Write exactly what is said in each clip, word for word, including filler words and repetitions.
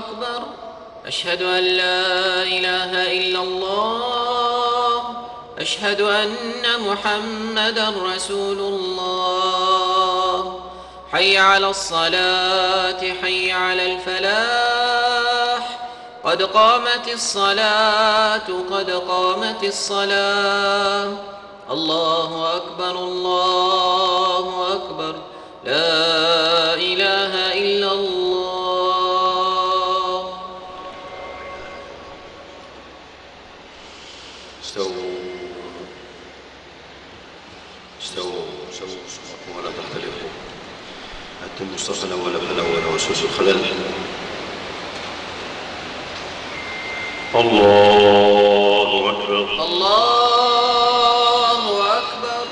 أكبر. أشهد أن لا إله إلا الله. أشهد أن محمدًا رسول الله. حي على الصلاة، حي على الفلاح. قد قامت الصلاة، قد قامت الصلاة. الله أكبر، الله أكبر، لا إله إلا الله. استووا استووا استووا صفوفكم ولا تختلفوا، أتموا الصف الأول بالأول وسوسوا الخلل. الله أكبر، الله أكبر.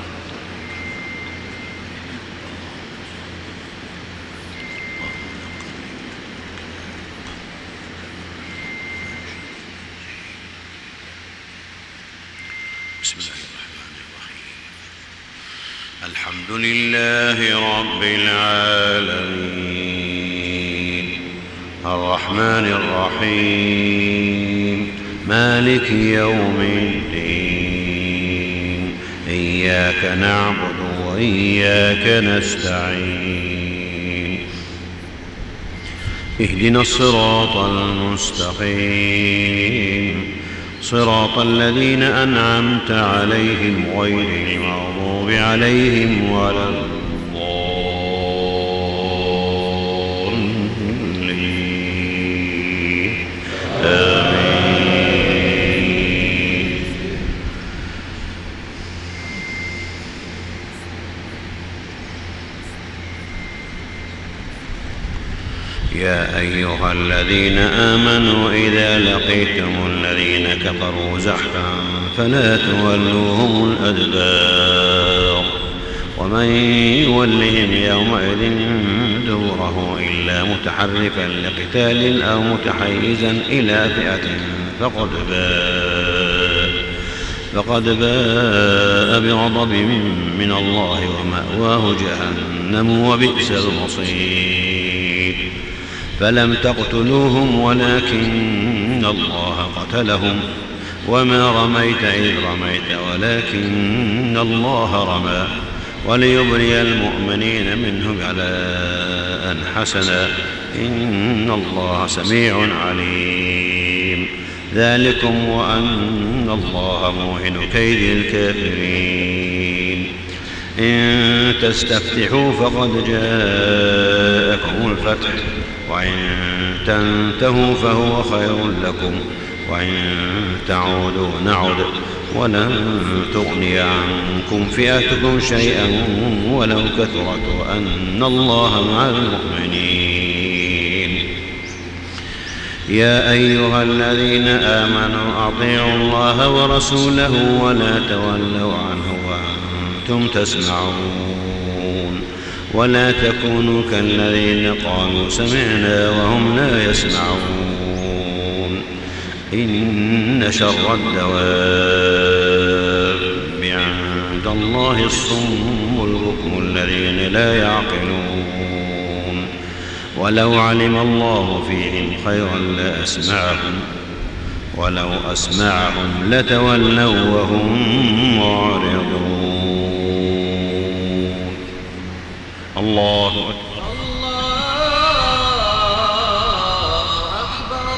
بسم الله الرحمن الرحيم. الحمد لله رب العالمين، الرحمن الرحيم، مالك يوم الدين. إياك نعبد وإياك نستعين. اهدنا الصراط المستقيم، صراط الذين أنعمت عليهم غير المغضوب عليهم ولا الضالين. آمين. يا أيها الذين آمنوا إذا لقيتم الذين كفروا زحفا فلا تولوهم الأدبار، ومن يولهم يومئذ دبره إلا متحرفا لقتال أو متحيزا إلى فئة فقد باء فقد باء بغضب من الله ومأواه جهنم وبئس المصير. فلم تقتلوهم ولكن الله قتلهم، وما رميت إذ رميت ولكن الله رمى، وليبري المؤمنين منه بلاء حسنا، إن الله سميع عليم. ذلكم وأن الله موهن كيد الكافرين. إن تستفتحوا فقد جاءكم الفتح، وإن تنتهوا فهو خير لكم، وإن تعودوا نعد ولن تغني عنكم فئتكم شيئا ولو كثرت وأن الله مع المؤمنين. يا أيها الذين آمنوا أطيعوا الله ورسوله ولا تولوا عنه وأنتم تسمعون، ولا تكونوا كالذين قالوا سمعنا وهم لا يسمعون. إن شر الدواب عند الله الصم البكم الذين لا يعقلون. ولو علم الله فيهم خيرا لأسمعهم، ولو أسمعهم لتولوا وهم معرضون. الله أكبر، الله أكبر.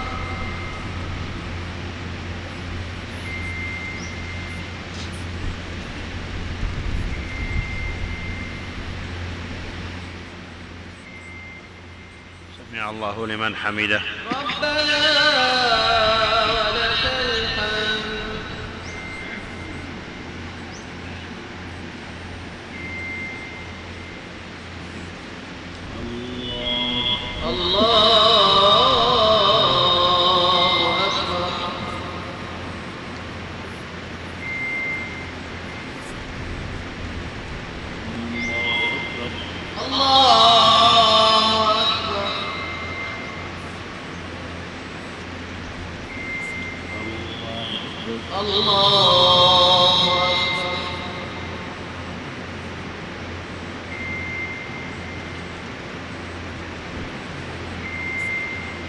سمع الله لمن حمده. ربنا ولك الحمد. الله أكبر. الله أكبر. الله أكبر.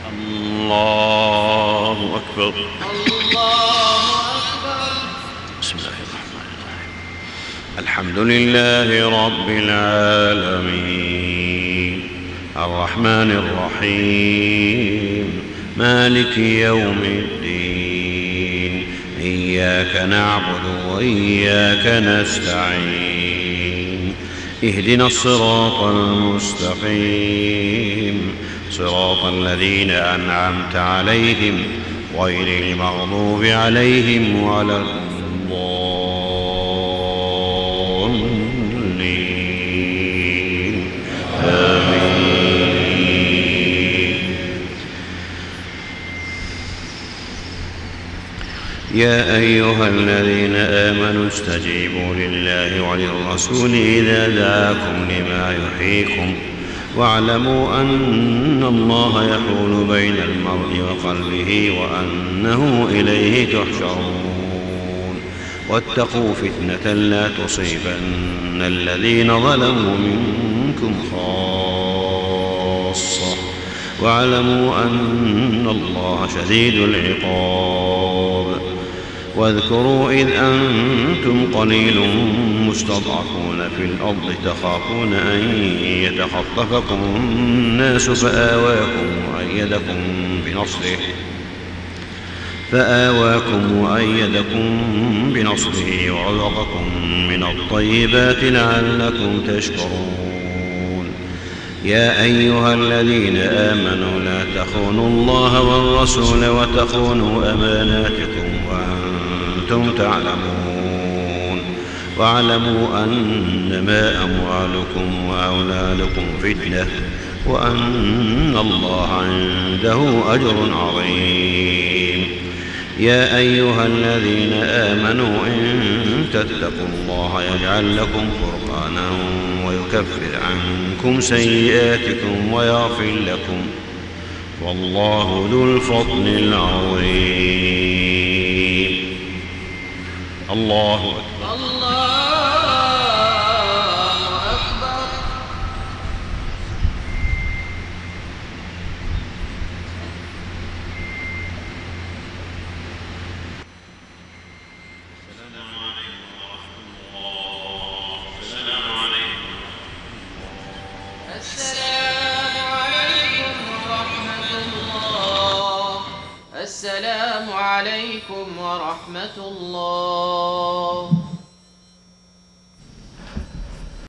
الله أكبر. الله أكبر. بسم الله الرحمن الرحيم. الحمد لله رب العالمين الرحمن الرحيم مالك يوم الدين إياك نعبد وإياك نستعين اهدنا الصراط المستقيم صراط الذين أنعمت عليهم غير المغضوب عليهم ولا الضالين آمين. يا أيها الذين آمنوا استجيبوا لله وللرسول إذا دعاكم لما يحييكم واعلموا أن الله يحول بين المرء وقلبه وأنه إليه تحشرون واتقوا فتنة لا تصيبن الذين ظلموا منكم خاصة واعلموا أن الله شديد العقاب. واذكروا إذ أنتم قليل مستضعفون في الأرض تخافون أن يتخطفكم الناس فآواكم وأيدكم بنصره فآواكم وأيدكم بنصره ورزقكم من الطيبات لعلكم تشكرون. يا أيها الذين آمنوا لا تخونوا الله والرسول وتخونوا أماناتكم وأنتم تعلمون واعلموا أنما أموالكم وأولادكم فتنة وأن الله عنده أجر عظيم. يا أيها الذين آمنوا إن تتقوا الله يجعل لكم فرقانا ويكفر عنكم سيئاتكم ويغفر لكم والله ذو الفضل العظيم. الله أكبر. الله أكبر. السلام عليكم ورحمة الله. السلام عليكم ورحمة الله.